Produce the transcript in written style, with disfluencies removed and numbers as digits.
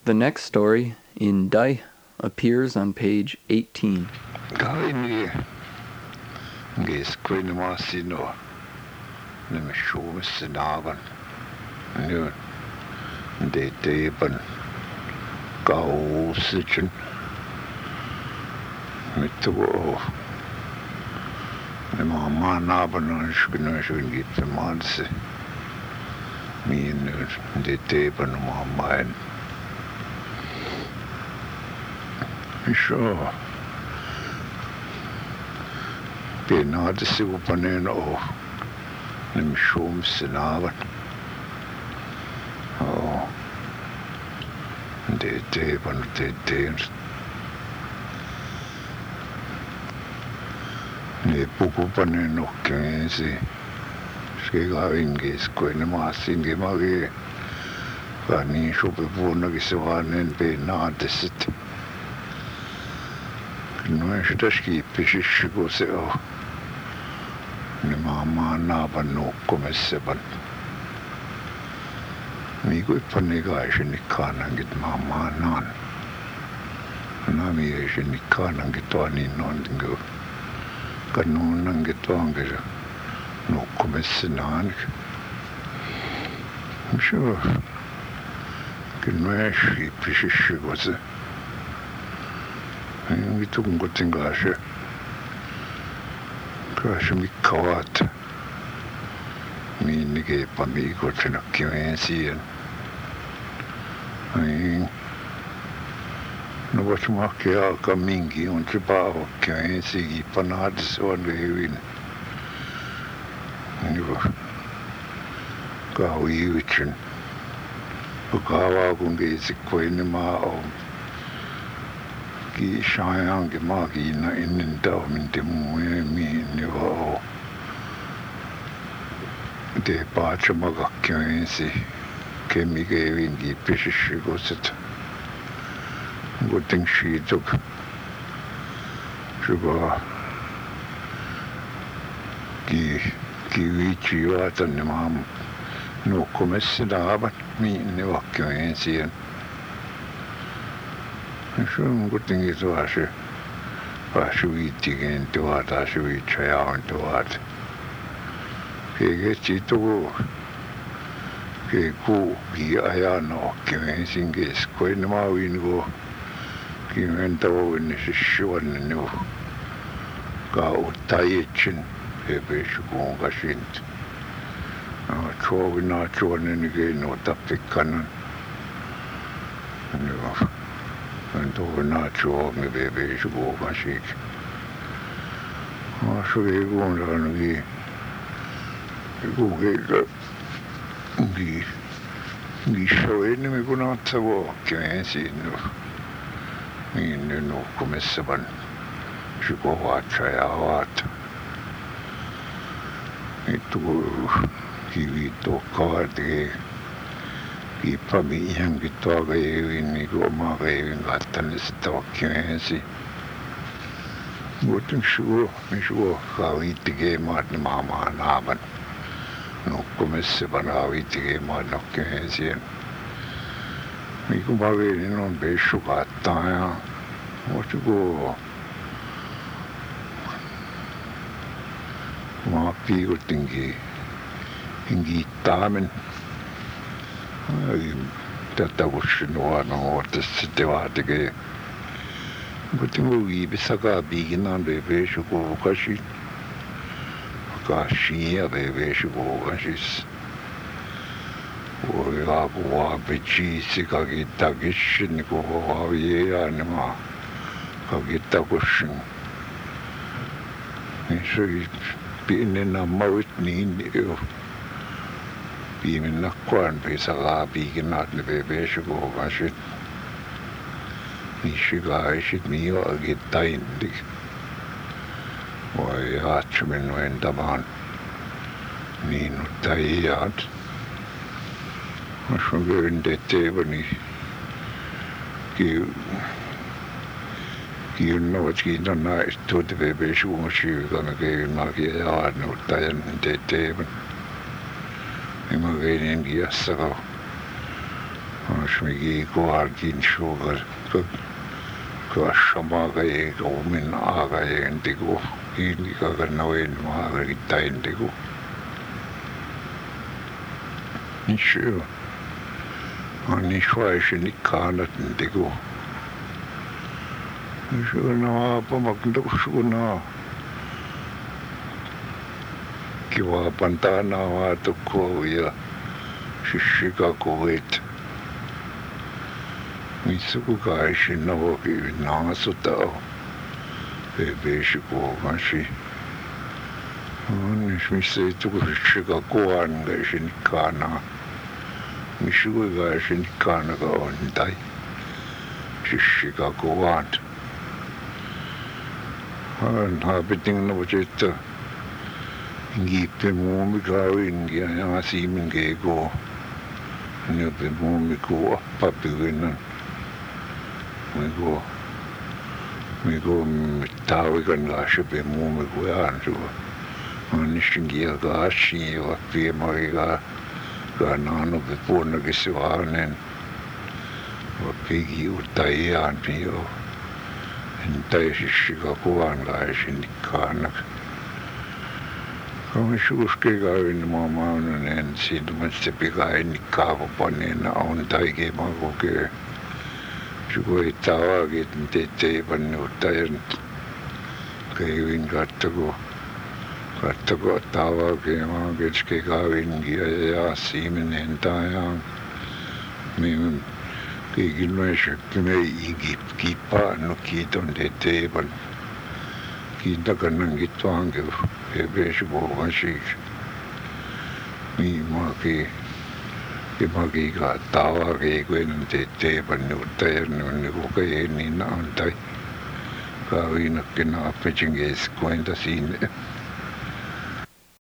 The next story, in Dai, appears on page 18. Kaini ngeskwini masino nimishumisinavan nu deteban kausichen mituo nimamanavan nshknashun gitmanse min deteban mamain sure Benadisi upanen o nimshum sinavan o de ban de ne puku panen o kensi skega ingis koine masin ge mage kani shope puna giswanen benadisit no shtaski pishigo se o ni mama na banu komesseban mi go panega shini kana git mama nan na mi shini kana git ani non dingo kanu nan git ange no komessenan sure kinweshi pishigo se mi tukun gotin gashe mi kawat mi nige pa mi gotin kwensi ai no wach ma kya ka mingi on tripa kwensi gi panad so lewin ni ka wiwichin ka kunge sikweni ma o ki shayang ke magi na inin daw min temu mi ni wa de pa chama ga kyensi ke mi ge wingi pishish go sit go ting shi tuk shuba ki wi chi wa tan ni mam no komessi da ba mi ni wa kyensi Shun gutting is washer. Washui digging to what I should be try on to what. He gets it to go. He go be ayano, giving his quite no win go. Giving the own is sure and new. Go tiachin, a fish go gashint. Trove not children again, no topic cannon. And over not sure me baby should go for shake. I should be going on again. Go get the show in me go not to walk. Can't see no. Me no commissaban. Should go watch I out. It to give it to card I pami yang gitu aga ini gua maga ini gatan istawa kyensi. Bukan shuo kawi tige mat mama naban. No komesse banawi tige mat no kyensi. Mi ko maga ini non beshu gata ya. What go? Ma pigo tingi tamen. Tätä vuosinua no sitten vaatike. Mutta minun viimeissäkaan piikinaan vevesu kuukasi. Kasia vevesu kuukasis. Voi apua pechisi kakitakisin koko avieanema kakitakusin. Se pienen ammavit niin jo. Viimein nakkuan pisakaa piikinat ne vevesu kuukasit. Nishigaisit mio agitaindik. Voi haatsumin noentamaan. Niin uttajat. Jos on pyynteetteivani. Kiinnovat kiinnon naistuuti vevesu kuukasyykana keimakia ja aadnuuttajan teetteivän. Mä veinin kiassa, Asmigi kuarkin sugar ka shamaga e ka umin aga e ndigo ini ka nawen maga kita ndigo nishu ani shwaish ni kana ndigo nishu na pa makndo shuna kiwa pantana wa to ko ya shishika kuwait Mitsuku kaishi na woki nasu tao bebeshi ko kashi nismise tuku shika kuan kaishi nikana mishuku kaishi nikana ka ondai shishika kuan habiting na wajeta ngipe mumi kawin kya yasi minge ko nipe mumi ko papiwinan Migo tawi kan lashe pe mu migo yan so anishingia ga shi wa pe mai ga nano pe pona ke swanen wa pe gi utai an pio entai shi ga ko an ga shi nikana Kami suske ga in mama nen sid man se pe ga nikava panena on tai ke ma ko ke Suko itawa gitin tete panutayan kaiwin kattago tawa kema getske kawin giya simen entayang mim kigilme shakme igip kipa no kiton tete pan kita kanang gitwang ke ebe suko kashi mi ma ke Kimagi ka tawa ke kwen te panutayan ni ko kay ni na antay kawin na kina pechingges kwenta sine